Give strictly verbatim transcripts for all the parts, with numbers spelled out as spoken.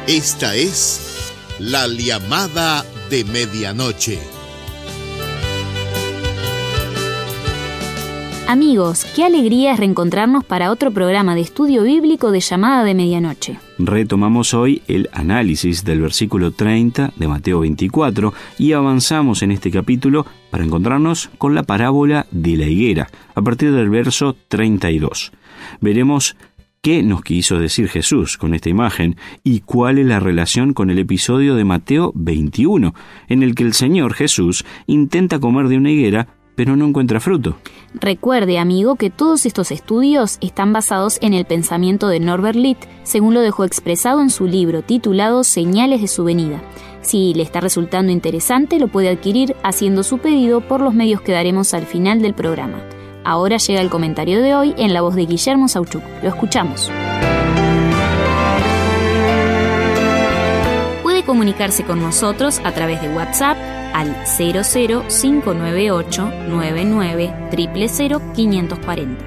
Esta es la llamada de medianoche. Amigos, qué alegría es reencontrarnos para otro programa de estudio bíblico de llamada de medianoche. Retomamos hoy el análisis del versículo treinta de Mateo veinticuatro y avanzamos en este capítulo para encontrarnos con la parábola de la higuera, a partir del verso treinta y dos. Veremos qué nos quiso decir Jesús con esta imagen y cuál es la relación con el episodio de Mateo veintiuno, en el que el Señor Jesús intenta comer de una higuera, pero no encuentra fruto. Recuerde, amigo, que todos estos estudios están basados en el pensamiento de Norbert Litt, según lo dejó expresado en su libro titulado Señales de su venida. Si le está resultando interesante, lo puede adquirir haciendo su pedido por los medios que daremos al final del programa. Ahora llega el comentario de hoy en la voz de Guillermo Sauchuk. Lo escuchamos. Puede comunicarse con nosotros a través de WhatsApp al cero cero cinco nueve ocho nueve nueve cero cero cero cinco cuatro cero.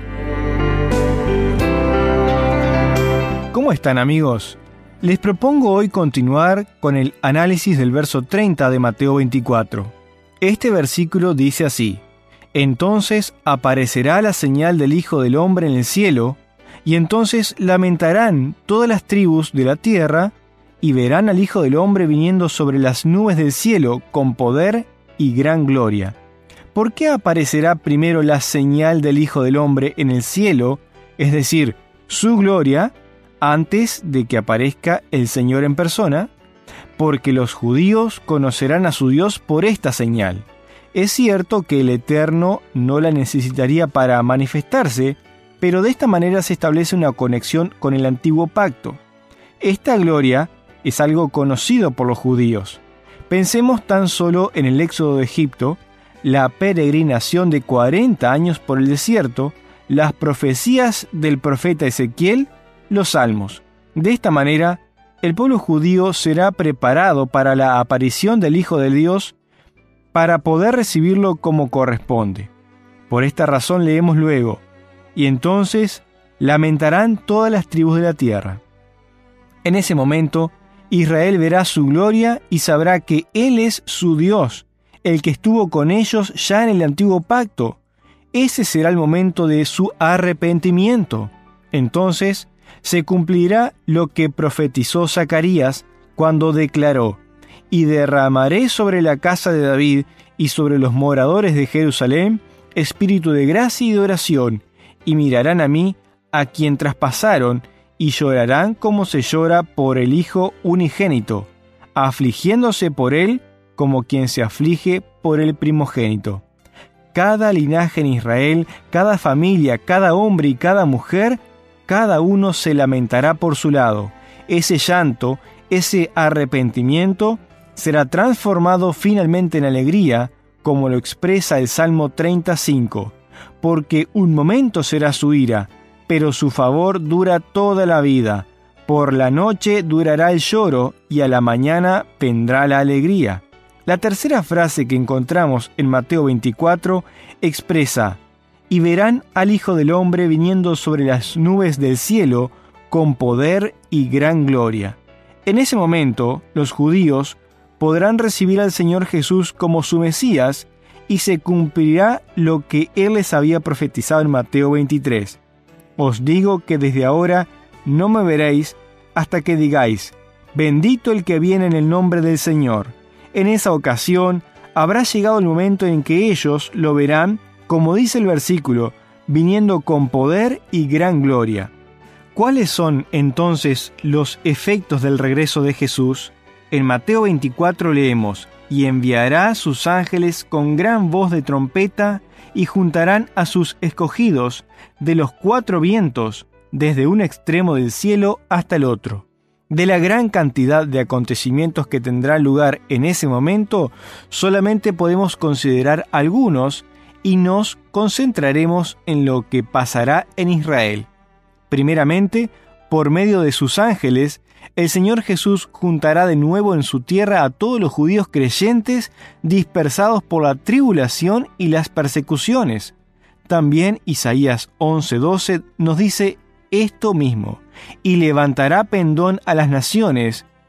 ¿Cómo están, amigos? Les propongo hoy continuar con el análisis del verso treinta de Mateo veinticuatro. Este versículo dice así: Entonces aparecerá la señal del Hijo del Hombre en el cielo, y entonces lamentarán todas las tribus de la tierra, y verán al Hijo del Hombre viniendo sobre las nubes del cielo con poder y gran gloria. ¿Por qué aparecerá primero la señal del Hijo del Hombre en el cielo, es decir, su gloria, antes de que aparezca el Señor en persona? Porque los judíos conocerán a su Dios por esta señal. Es cierto que el Eterno no la necesitaría para manifestarse, pero de esta manera se establece una conexión con el antiguo pacto. Esta gloria es algo conocido por los judíos. Pensemos tan solo en el éxodo de Egipto, la peregrinación de cuarenta años por el desierto, las profecías del profeta Ezequiel, los salmos. De esta manera, el pueblo judío será preparado para la aparición del Hijo de Dios para poder recibirlo como corresponde. Por esta razón leemos luego: y entonces lamentarán todas las tribus de la tierra. En ese momento, Israel verá su gloria y sabrá que Él es su Dios, el que estuvo con ellos ya en el antiguo pacto. Ese será el momento de su arrepentimiento. Entonces se cumplirá lo que profetizó Zacarías cuando declaró: y derramaré sobre la casa de David y sobre los moradores de Jerusalén espíritu de gracia y de oración, y mirarán a mí, a quien traspasaron, y llorarán como se llora por el Hijo unigénito, afligiéndose por él como quien se aflige por el primogénito. Cada linaje en Israel, cada familia, cada hombre y cada mujer, cada uno se lamentará por su lado. Ese llanto, ese arrepentimiento, será transformado finalmente en alegría, como lo expresa el Salmo treinta y cinco, porque un momento será su ira, pero su favor dura toda la vida. Por la noche durará el lloro, y a la mañana vendrá la alegría. La tercera frase que encontramos en Mateo veinticuatro expresa: y verán al Hijo del Hombre viniendo sobre las nubes del cielo con poder y gran gloria. En ese momento, los judíos podrán recibir al Señor Jesús como su Mesías, y se cumplirá lo que Él les había profetizado en Mateo veintitrés. Os digo que desde ahora no me veréis hasta que digáis: bendito el que viene en el nombre del Señor. En esa ocasión habrá llegado el momento en que ellos lo verán, como dice el versículo, viniendo con poder y gran gloria. ¿Cuáles son entonces los efectos del regreso de Jesús? En Mateo veinticuatro leemos: y enviará sus ángeles con gran voz de trompeta, y juntarán a sus escogidos de los cuatro vientos, desde un extremo del cielo hasta el otro. De la gran cantidad de acontecimientos que tendrá lugar en ese momento, solamente podemos considerar algunos y nos concentraremos en lo que pasará en Israel. Primeramente, por medio de sus ángeles, el Señor Jesús juntará de nuevo en su tierra a todos los judíos creyentes dispersados por la tribulación y las persecuciones. También Isaías once doce nos dice esto mismo: y levantará pendón a las naciones,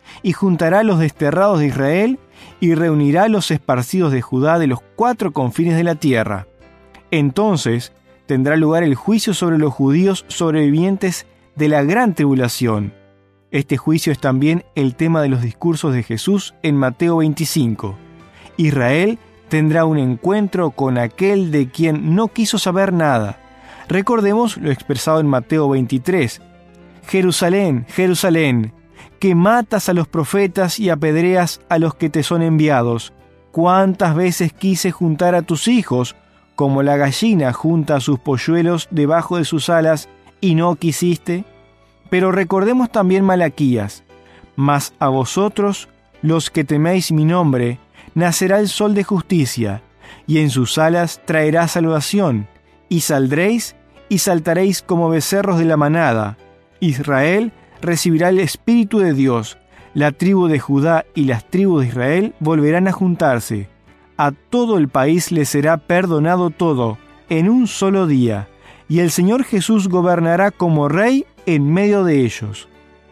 y juntará a los desterrados de Israel, y reunirá a los esparcidos de Judá de los cuatro confines de la tierra. Entonces tendrá lugar el juicio sobre los judíos sobrevivientes de la gran tribulación. Este juicio es también el tema de los discursos de Jesús en Mateo veinticinco. Israel tendrá un encuentro con aquel de quien no quiso saber nada. Recordemos lo expresado en Mateo veintitrés. Jerusalén, Jerusalén, que matas a los profetas y apedreas a los que te son enviados. ¿Cuántas veces quise juntar a tus hijos, como la gallina junta a sus polluelos debajo de sus alas, y no quisiste? Pero recordemos también Malaquías. Mas a vosotros, los que teméis mi nombre, nacerá el sol de justicia, y en sus alas traerá salvación, y saldréis y saltaréis como becerros de la manada. Israel recibirá el Espíritu de Dios, la tribu de Judá y las tribus de Israel volverán a juntarse. A todo el país le será perdonado todo, en un solo día, y el Señor Jesús gobernará como Rey en medio de ellos.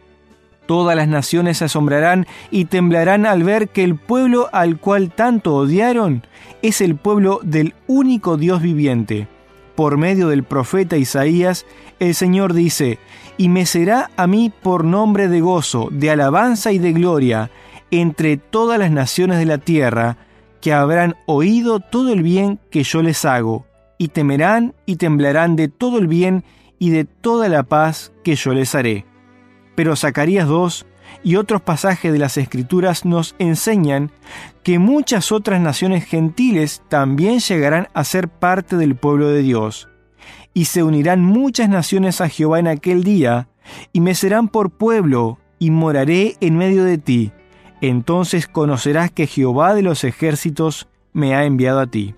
Todas las naciones se asombrarán y temblarán al ver que el pueblo al cual tanto odiaron es el pueblo del único Dios viviente. Por medio del profeta Isaías, el Señor dice: «Y me será a mí por nombre de gozo, de alabanza y de gloria, entre todas las naciones de la tierra, que habrán oído todo el bien que yo les hago, y temerán y temblarán de todo el bien y de toda la paz que yo les haré». Pero Zacarías dos y otros pasajes de las Escrituras nos enseñan que muchas otras naciones gentiles también llegarán a ser parte del pueblo de Dios. Y se unirán muchas naciones a Jehová en aquel día, y me serán por pueblo, y moraré en medio de ti. Entonces conocerás que Jehová de los ejércitos me ha enviado a ti.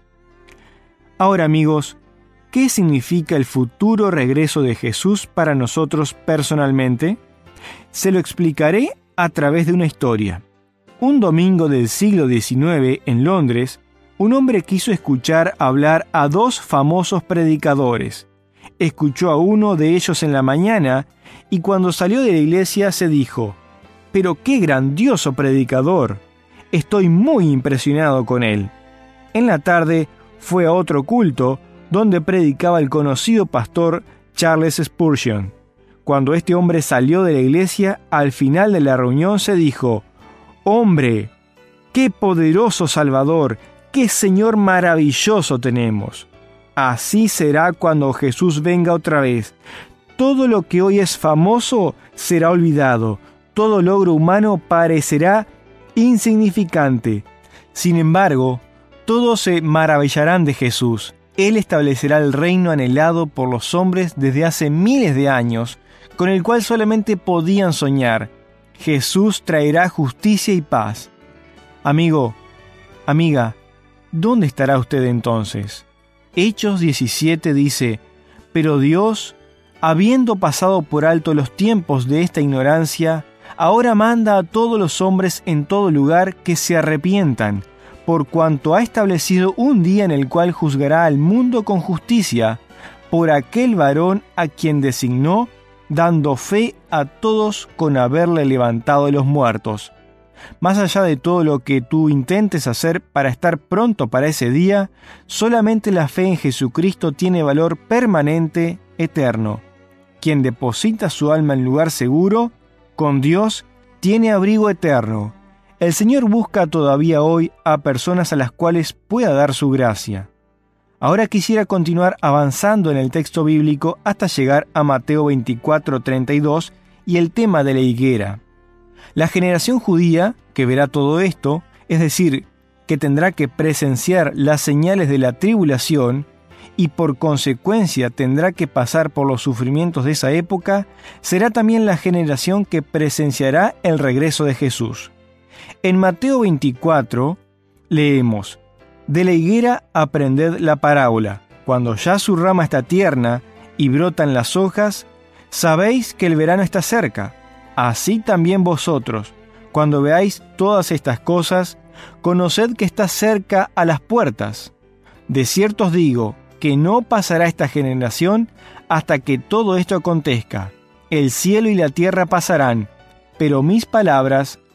Ahora, amigos, ¿qué significa el futuro regreso de Jesús para nosotros personalmente? Se lo explicaré a través de una historia. Un domingo del siglo diecinueve, en Londres, un hombre quiso escuchar hablar a dos famosos predicadores. Escuchó a uno de ellos en la mañana y cuando salió de la iglesia se dijo: «¡Pero qué grandioso predicador! Estoy muy impresionado con él». En la tarde fue a otro culto donde predicaba el conocido pastor Charles Spurgeon. Cuando este hombre salió de la iglesia, al final de la reunión se dijo: «¡Hombre, qué poderoso Salvador! ¡Qué Señor maravilloso tenemos!». Así será cuando Jesús venga otra vez. Todo lo que hoy es famoso será olvidado. Todo logro humano parecerá insignificante. Sin embargo, todos se maravillarán de Jesús. Él establecerá el reino anhelado por los hombres desde hace miles de años, con el cual solamente podían soñar. Jesús traerá justicia y paz. Amigo, amiga, ¿dónde estará usted entonces? Hechos diecisiete dice: «Pero Dios, habiendo pasado por alto los tiempos de esta ignorancia, ahora manda a todos los hombres en todo lugar que se arrepientan, por cuanto ha establecido un día en el cual juzgará al mundo con justicia, por aquel varón a quien designó, dando fe a todos con haberle levantado de los muertos». Más allá de todo lo que tú intentes hacer para estar pronto para ese día, solamente la fe en Jesucristo tiene valor permanente, eterno. Quien deposita su alma en lugar seguro, con Dios, tiene abrigo eterno. El Señor busca todavía hoy a personas a las cuales pueda dar su gracia. Ahora quisiera continuar avanzando en el texto bíblico hasta llegar a Mateo veinticuatro treinta y dos y el tema de la higuera. La generación judía que verá todo esto, es decir, que tendrá que presenciar las señales de la tribulación y por consecuencia tendrá que pasar por los sufrimientos de esa época, será también la generación que presenciará el regreso de Jesús. En Mateo veinticuatro leemos: «De la higuera aprended la parábola. Cuando ya su rama está tierna y brotan las hojas, sabéis que el verano está cerca. Así también vosotros, cuando veáis todas estas cosas, conoced que está cerca a las puertas. De cierto os digo que no pasará esta generación hasta que todo esto acontezca. El cielo y la tierra pasarán, pero mis palabras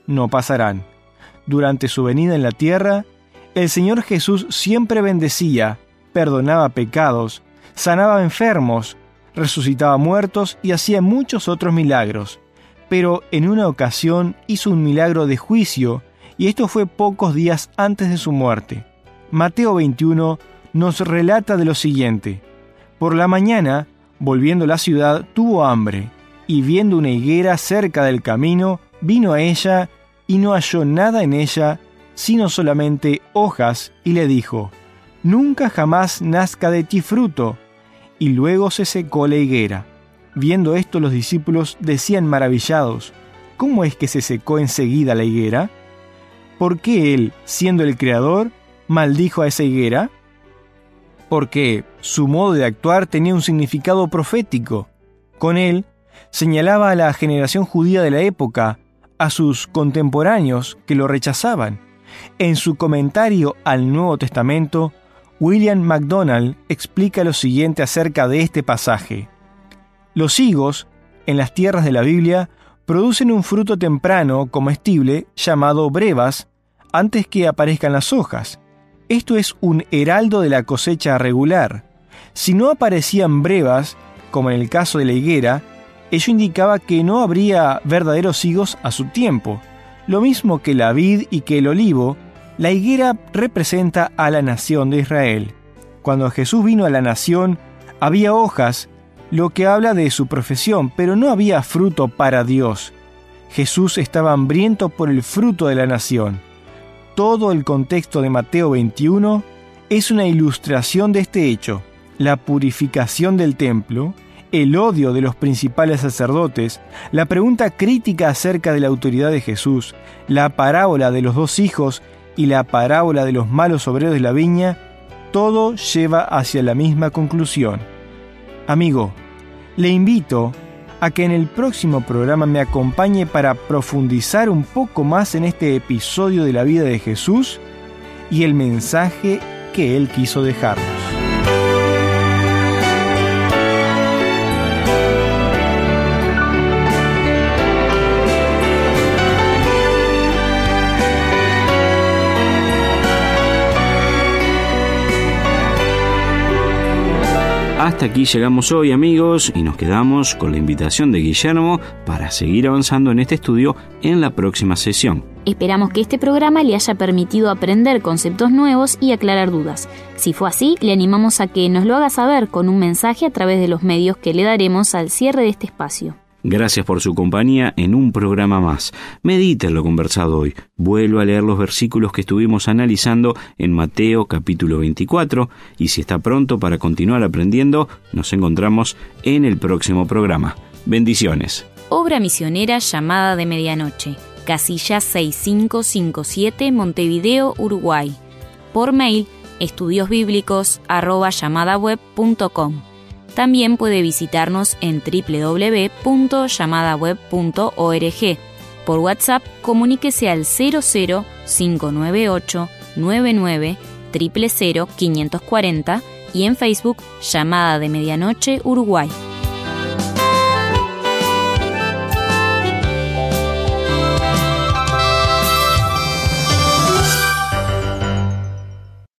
no pasarán. Durante su venida en la tierra, el Señor Jesús siempre bendecía, perdonaba pecados, sanaba enfermos, resucitaba muertos y hacía muchos otros milagros. Pero en una ocasión hizo un milagro de juicio, y esto fue pocos días antes de su muerte. Mateo veintiuno nos relata de lo siguiente: por la mañana, volviendo a la ciudad, tuvo hambre, y viendo una higuera cerca del camino, vino a ella, y no halló nada en ella, sino solamente hojas, y le dijo: nunca jamás nazca de ti fruto. Y luego se secó la higuera. Viendo esto, los discípulos decían maravillados: ¿cómo es que se secó enseguida la higuera? ¿Por qué él, siendo el creador, maldijo a esa higuera? Porque su modo de actuar tenía un significado profético. Con él, señalaba a la generación judía de la época, a sus contemporáneos que lo rechazaban. En su comentario al Nuevo Testamento, William MacDonald explica lo siguiente acerca de este pasaje: los higos, en las tierras de la Biblia, producen un fruto temprano comestible llamado brevas antes que aparezcan las hojas. Esto es un heraldo de la cosecha regular. Si no aparecían brevas, como en el caso de la higuera, ello indicaba que no habría verdaderos higos a su tiempo. Lo mismo que la vid y que el olivo, la higuera representa a la nación de Israel. Cuando Jesús vino a la nación, había hojas, lo que habla de su profesión, pero no había fruto para Dios. Jesús estaba hambriento por el fruto de la nación. Todo el contexto de Mateo veintiuno es una ilustración de este hecho: la purificación del templo, el odio de los principales sacerdotes, la pregunta crítica acerca de la autoridad de Jesús, la parábola de los dos hijos y la parábola de los malos obreros de la viña, todo lleva hacia la misma conclusión. Amigo, le invito a que en el próximo programa me acompañe para profundizar un poco más en este episodio de la vida de Jesús y el mensaje que Él quiso dejarnos. Hasta aquí llegamos hoy, amigos, y nos quedamos con la invitación de Guillermo para seguir avanzando en este estudio en la próxima sesión. Esperamos que este programa le haya permitido aprender conceptos nuevos y aclarar dudas. Si fue así, le animamos a que nos lo haga saber con un mensaje a través de los medios que le daremos al cierre de este espacio. Gracias por su compañía en un programa más. Medite en lo conversado hoy. Vuelva a leer los versículos que estuvimos analizando en Mateo capítulo veinticuatro, y si está pronto para continuar aprendiendo, nos encontramos en el próximo programa. Bendiciones. Obra misionera Llamada de Medianoche. Casilla seis cinco cinco siete, Montevideo, Uruguay. Por mail, estudiosbíblicos arroba llamadaweb punto com. También puede visitarnos en doble u doble u doble u punto llamadaweb punto org. Por WhatsApp, comuníquese al cero cero cinco nueve ocho nueve nueve cero cero cero cinco cuatro cero y en Facebook, Llamada de Medianoche Uruguay.